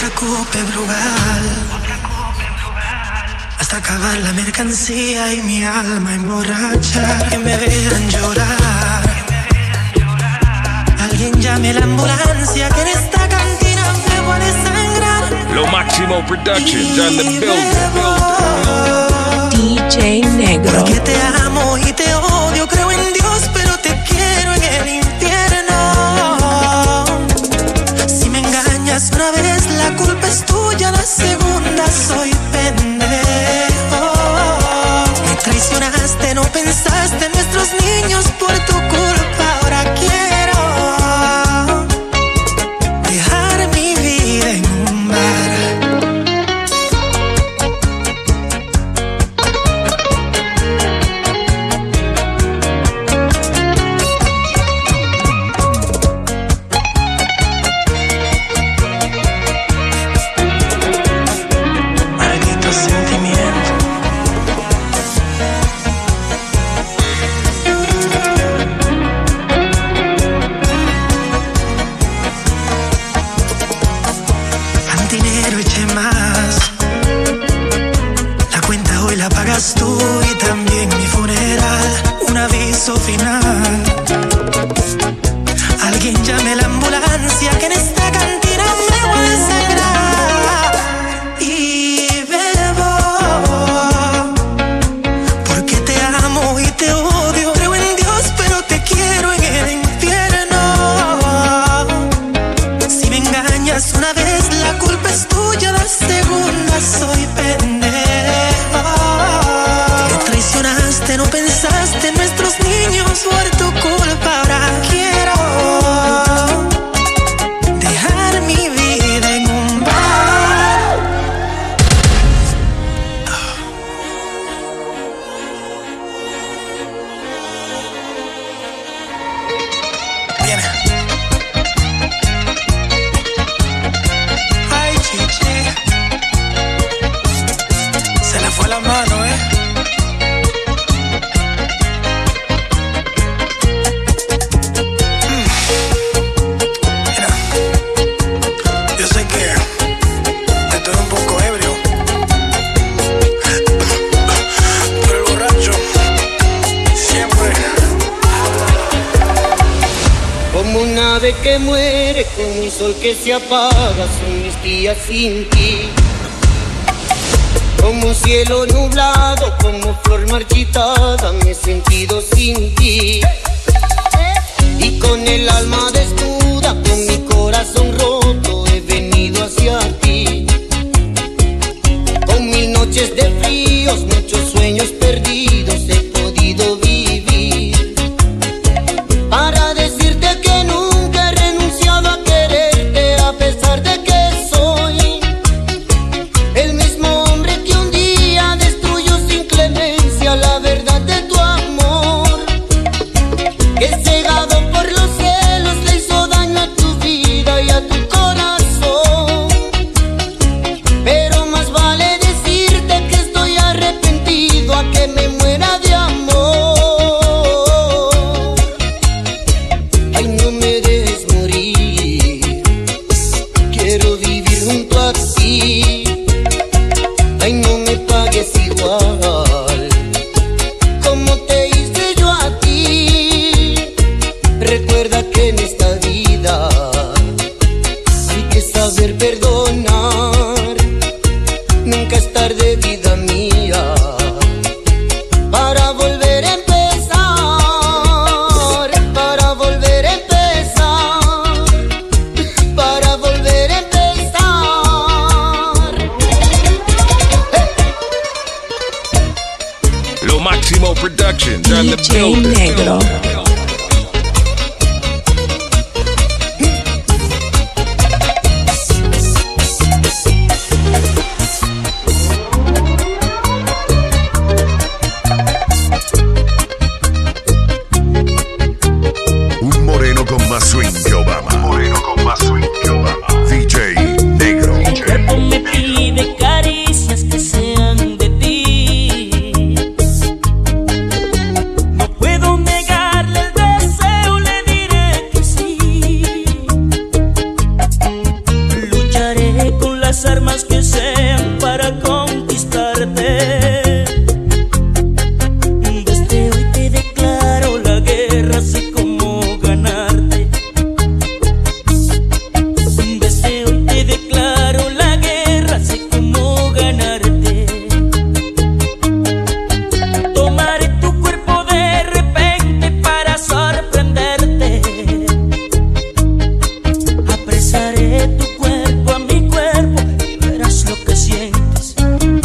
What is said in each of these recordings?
Otra copa Brugal, hasta acabar la mercancía y mi alma emborracha. Que me vean llorar, alguien llame la ambulancia, que en esta cantina me puede sangrar. Lo Máximo Productions on the building. DJ Negro. Porque te amo y te odio, creo en Dios, pero te quiero en el infierno. Si me engañas una vez, la culpa es tuya, la segunda soy pendejo. Me traicionaste, no pensaste en nuestros niños, por tu culpa ahora quiero dejar mi vida en un bar. Dinero eché más, la cuenta hoy la pagas tú y también mi funeral. Un aviso final, alguien llame la ambulancia, que en esta cantina me voy a sangrar. Y bebo, porque te amo y te odio, creo en Dios pero te quiero en el infierno. Si me engañas una vez, la culpa es tuya, la segunda soy pendejo. Me traicionaste, no pensaste en nuestros niños, por tu culpa ahora quiero dejar mi vida en un bar. Viene. Ay, chichi, se le fue la mano, Mira, yo sé que estoy un poco ebrio, pero el borracho siempre. Como un ave que muere, como un sol que se apaga, son mis días sin ti. Como un cielo nublado, como flor marchitada, me he sentido sin ti. Y con el alma desnuda, con mi corazón roto, he venido hacia ti. Con mil noches de fríos, muchos sueños perdidos, he podido vivir. Para decirte que nunca he renunciado a quererte, a pesar de que soy el mismo hombre que un día destruyó sin clemencia la verdad de tu amor, que cegado por los celos le hizo daño a tu vida y a tu corazón. Pero más vale decirte que estoy arrepentido a que me muera de amor. Ay, no me dejes morir, quiero vivir junto a ti. Ay, no me pagues igual como te hice yo a ti. Recuerda que en esta vida hay que saber perdonar. Nunca es tarde, vida mía, para volver a empezar, para volver a empezar, para volver a empezar. Lo Máximo Productions on the DJ building. Negro. Un moreno con más swing que Obama. Moreno con más swing que Obama. DJ Negro. Mi cuerpo me pide caricias que sean de ti. No puedo las armas que sean para conquistarte. Desde hoy te declaro la guerra, sé cómo ganarte. Desde hoy te declaro la guerra, sé cómo ganarte. Tomaré tu cuerpo de repente para sorprenderte. Apresaré tu cuerpo a mi cuerpo y verás lo que sientes.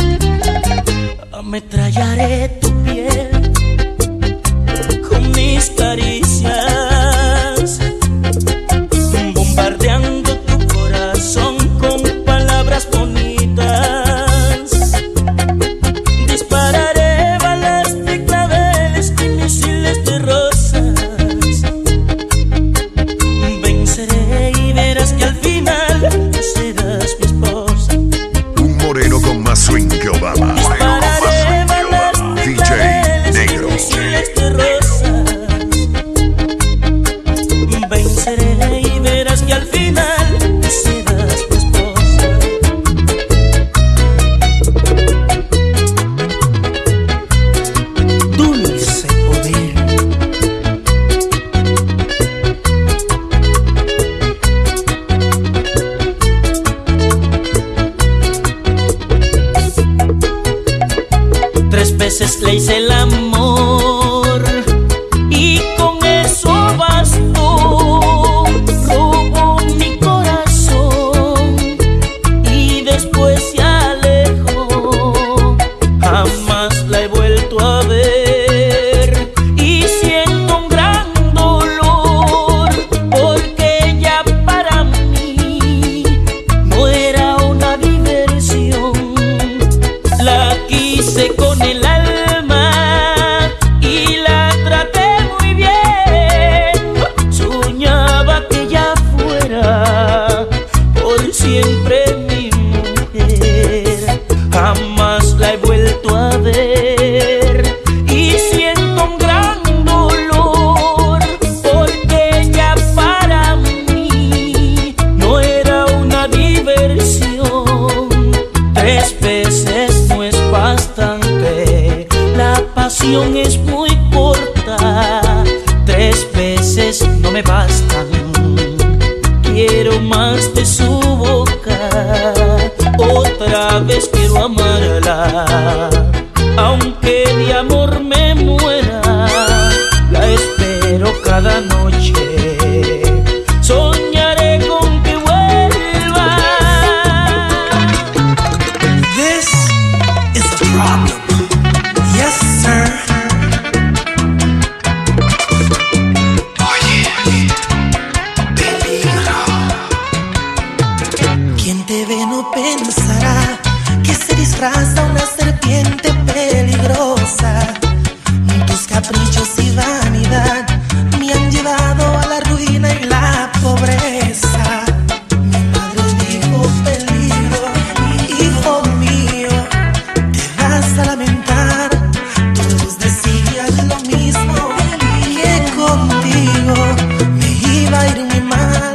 Ametrallaré tu piel con mis caricias, bombardeando tu corazón con palabras bonitas. Dispararé balas de claveles y misiles de rosas. Venceré y verás que al final tú serás mi esposa. Un moreno con más swing que Obama. Dispararé balas de DJ claveles y Negro. misiles de rosas. Venceré y verás que al final tú serás mi esposa. Dulce poder. Tres veces le hice el amor y con eso bastó. Robó mi corazón y después se alejó. Jamás la he vuelto a ver y siento un gran dolor, porque ella para mí no era una diversión. La quise con el alma y la traté muy bien. Soñaba que ella fuera por siempre mi mujer. Jamás la he vuelto a ver y siento un gran dolor, porque ella para mí no era una diversión. Tres veces no es bastante, la pasión es muy corta. Tres veces no me bastan, quiero más de su boca. Otra vez quiero amarla, aunque de amor me muera. La espero cada noche, soñaré con que vuelva. This is a problem. Yes, sir. Oye, peligro. Quien te ve no pensará que se disfraza una serpiente peligrosa. Tus caprichos y vanidad me han llevado a la ruina y la pobreza. Mi madre dijo: peligro, hijo mío, te vas a lamentar. Todos decían lo mismo, que contigo me iba a ir muy mal.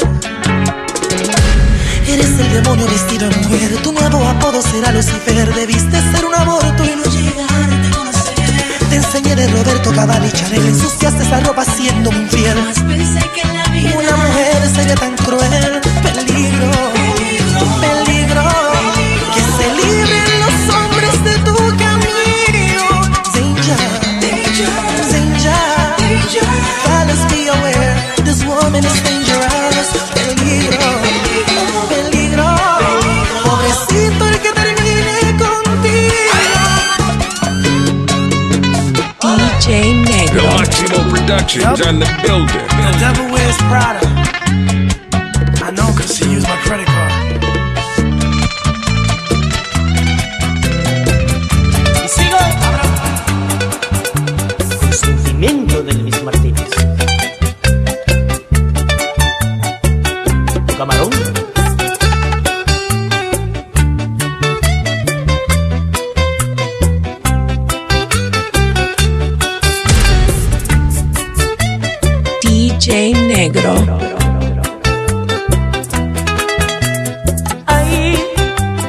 Eres el demonio vestido en mujer, tu nuevo apodo será Lucifer. Debiste ser un aborto y no llegarte a conocer. Te enseñé de Roberto Cavalli Chanel, ensuciaste esa ropa siendo muy infiel. Jamás pensé que en la vida Una mujer sería tan cruel. Peligro, peligro, que se libren los hombres de tu camino. Danger, danger, danger. Fellas, be aware, this woman is dangerous. Peligro, peligro, pobrecito el que termine contigo. DJ Negro. The Maximo Productions on the building. The devil wears Prada. I know, cause she used my credit card. Y sigo con sentimiento del Luis Martínez. Camarón. DJ Negro. Ahí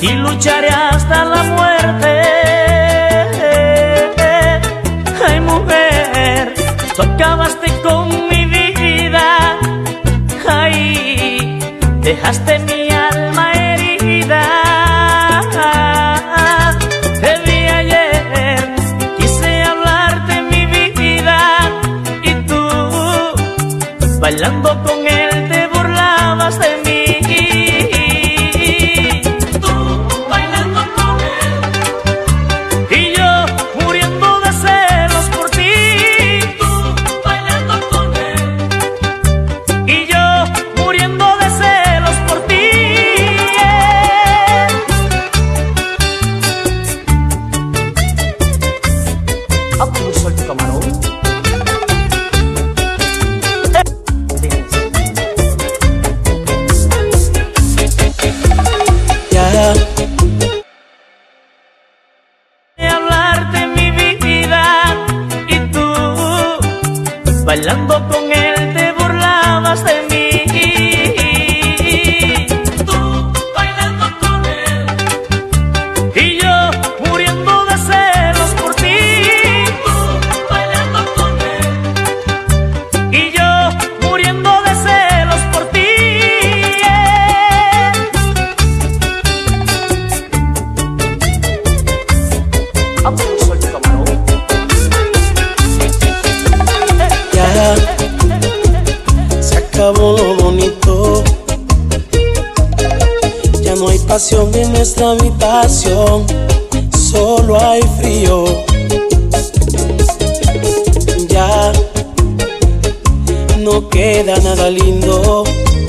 y lucharé hasta la muerte. Ay, mujer, tú acabaste con mi vida. Ay, dejaste mi alma herida. Te vi ayer, quise hablarte mi vida, y tú, bailando con él, te burlabas de mí. Bailando con él, te burlabas de mí. Tú bailando con él y yo muriendo de celos por ti. Tú bailando con él y yo muriendo de celos por ti. Soy tu camarón. Se acabó lo bonito, ya no hay pasión en nuestra habitación, solo hay frío. Ya no queda nada lindo,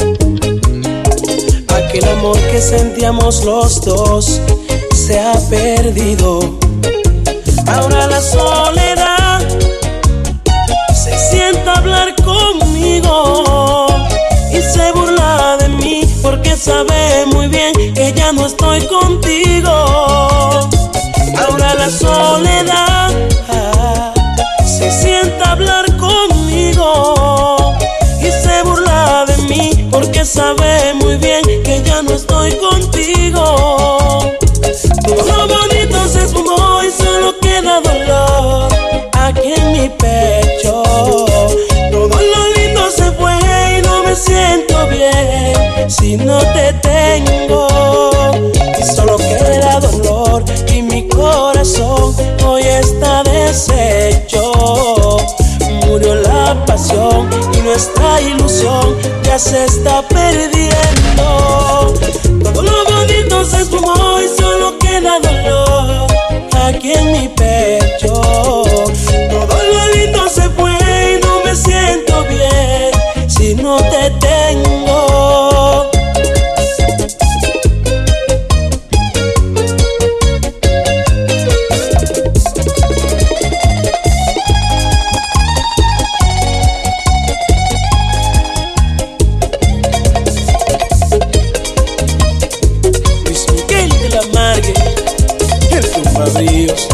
aquel amor que sentíamos los dos se ha perdido. Ahora la soledad se sienta a hablar conmigo y se burla de mí porque sabe muy bien que ya no estoy contigo. Ahora la soledad se sienta a hablar conmigo y se burla de mí porque sabe muy bien que ya no estoy contigo. Todo lo bonito se esfumó y solo queda dolor aquí en mi pecho. Todo lo lindo se fue y no me siento bien si no te tengo. Y solo queda dolor y mi corazón hoy está deshecho. Murió la pasión y nuestra ilusión ya se está perdiendo. Todo lo bonito se esfumó y solo queda dolor aquí en mi pecho. Todo lo lindo se fue y no me siento bien si no te tengo. Luis Miguel de la Margue, el tumbaríos.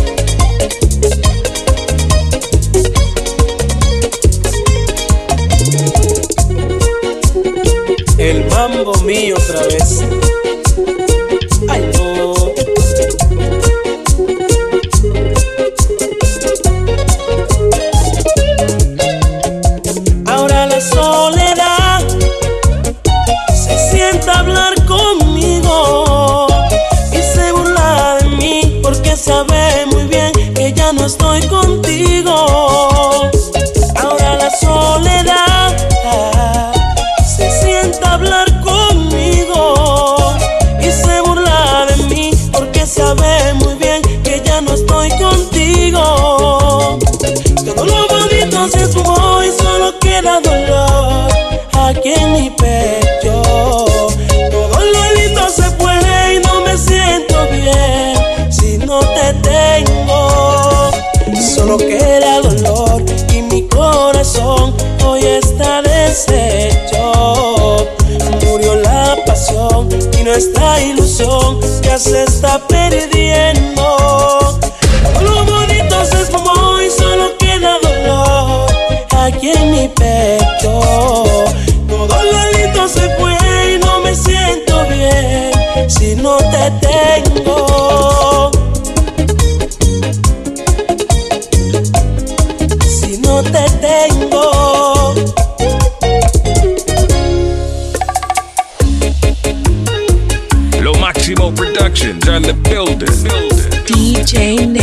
El mambo mío otra vez. Ay, no. Ahora la soledad se sienta a hablar conmigo y se burla de mí porque sabe muy bien que ya no estoy contigo. Ahora la soledad se sienta a hablar conmigo y se burla de mí porque sabe muy bien que ya no estoy contigo. Todo lo bonito se esfumó y solo queda dolor aquí en mi pecho. Todo lo lindo se fue y no me siento bien si no te tengo. Solo queda dolor y mi corazón hoy está deshecho. Murió la pasión y nuestra ilusión ya se está perdiendo. Todo lo bonito se esfumó y solo queda dolor aquí en mi pecho. Todo lo lindo se fue y no me siento bien si no te tengo. building. DJ Negro.